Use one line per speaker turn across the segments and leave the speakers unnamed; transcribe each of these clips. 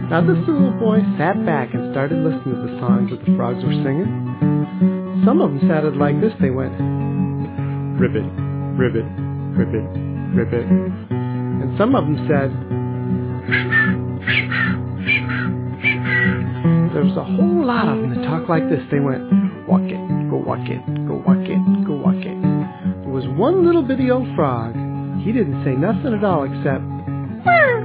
Now this little boy sat back and started listening to the songs that the frogs were singing. Some of them sounded like this. They went, ribbit, ribbit, ribbit, ribbit. And some of them said, there was a whole lot of them that talked like this. They went, walk it, go walk it, go walk it, go walk it. There was one little bitty old frog. He didn't say nothing at all except, Wah!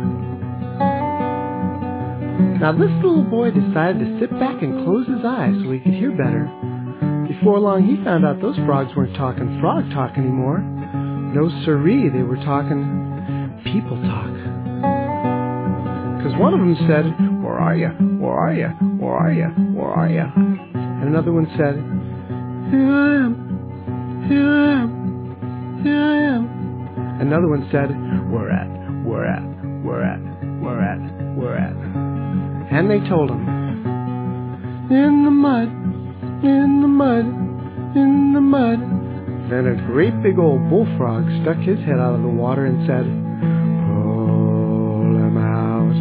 Now this little boy decided to sit back and close his eyes so he could hear better. Before long he found out those frogs weren't talking frog talk anymore. No siree, they were talking people talk. Because one of them said, where are you? Where are you? Where are you? Where are you? And another one said, here I am. Here I am. Here I am. Another one said, where at? Where at? Where at? Where at? Where at? And they told him, in the mud, in the mud, in the mud. Then a great big old bullfrog stuck his head out of the water and said, pull him out,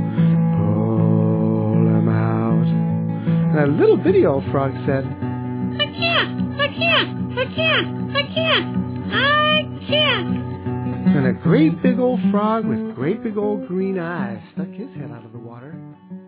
pull him out. And a little bitty old frog said, I can't, I can't, I can't, I can't, I can't. And a great big old frog with great big old green eyes stuck his head out of the water